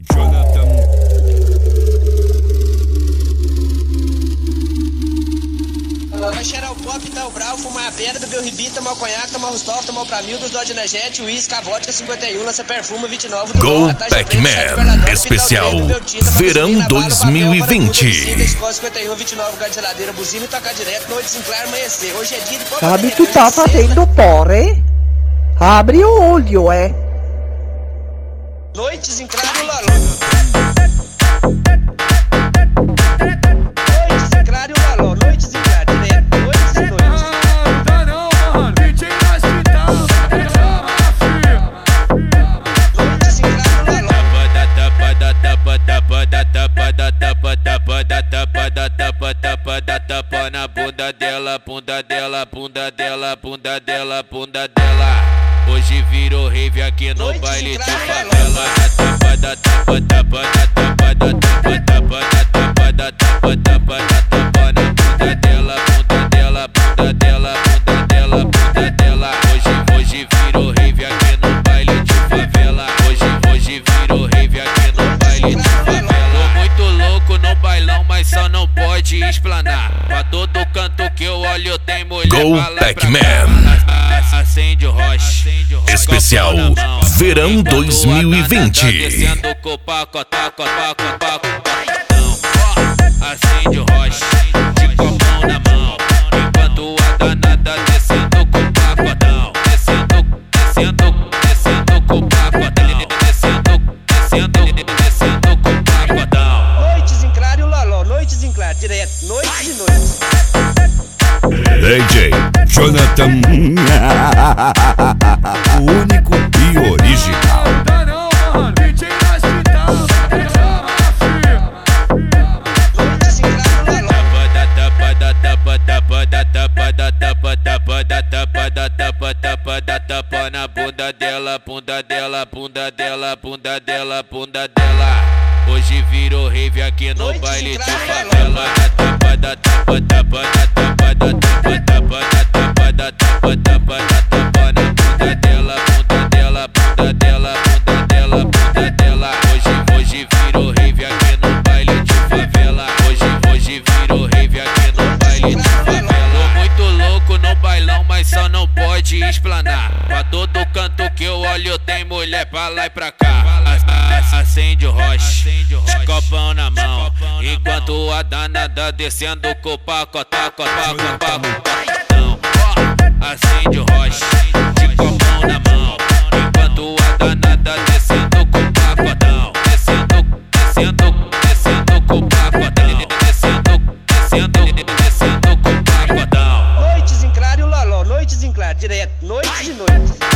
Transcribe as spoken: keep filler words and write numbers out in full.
Jonathan. Vai cheirar o pop, tá o brau, fumar a pedra, beber o ribi, tomar o conhaque, tomar o rustol, tomar o pramil, dos dó de energético, uísque, a vodka cinquenta e um, lança perfume, vinte e nove, do Go Pac-Man Especial Verão dois mil e vinte. cinquenta e um, vinte e nove, lugar de geladeira, buzina e tocar direto, noite sem claro, amanhecer. Hoje é dia de... Sabe, tu tá fazendo porre? Abre o olho, é? Noites em claro, Loló. Noites em claro, Loló. Noites em claro, direto. Noites e noites. Ah, tá não, mano. Me tira no hospital. Noites em claro, Loló. Tapa da tapa tapa da tapa da tapa tapa da tapa da tapa tapa da tapa na bunda dela, bunda dela, bunda dela, bunda dela, bunda dela. Hoje virou rave aqui no baile de favela. Da tapa da tapa tapa da tapa da tapa tapa da tapa da tapa tapa da tapa na bunda dela, bunda dela, bunda dela, bunda dela, bunda dela. Hoje, hoje virou rave aqui no baile de favela. Hoje, hoje virou rave aqui no baile de favela. Tô muito louco no bailão, mas só não pode explanar. Pra todo canto que eu olho tem mulher. Go Pac-Man Acende o rocha. Especial Verão dois mil e vinte. Descendo com o pacotá, cotá, cotá, acende o rocha, de copão na mão. Enquanto a danada descendo com o pacotão. Descendo, descendo, descendo com o pacotão. Descendo, descendo, descendo com o pacotão. Noites em claro, Loló. Noites em claro, direto. Noites e noites. D J Jonathan. O único e original. Tá não, mano. Me tira no hospital. Noites em claro, Loló. Tapa da tapa tapa da tapa da tapa tapa da tapa da tapa tapa da tapa na bunda dela, bunda dela, bunda dela, bunda dela, bunda dela. Hoje virou rave aqui no baile de favela. Da tapa da tapa tapa da tapa da tapa tapa da tapa da tapa tapa da tapa na bunda dela, bunda dela, bunda dela, bunda dela, bunda dela. Hoje, hoje virou rave aqui no baile de favela. Hoje, hoje virou rave aqui no baile de favela. Tô muito louco no bailão, mas só não pode explanar. Pra todo canto que eu olho tem mulher pra lá e pra cá. Acende o rocha, de copão na mão. Enquanto a danada descendo com o pacotá, cotá, cotá, cotão. Acende o rocha, de copão na mão. Enquanto a danada descendo com o pacotão. Descendo, descendo, descendo com o pacotão. Descendo, descendo, descendo com o pacotão. Noites em claro, Loló. Noites em claro, direto. Noites e noites.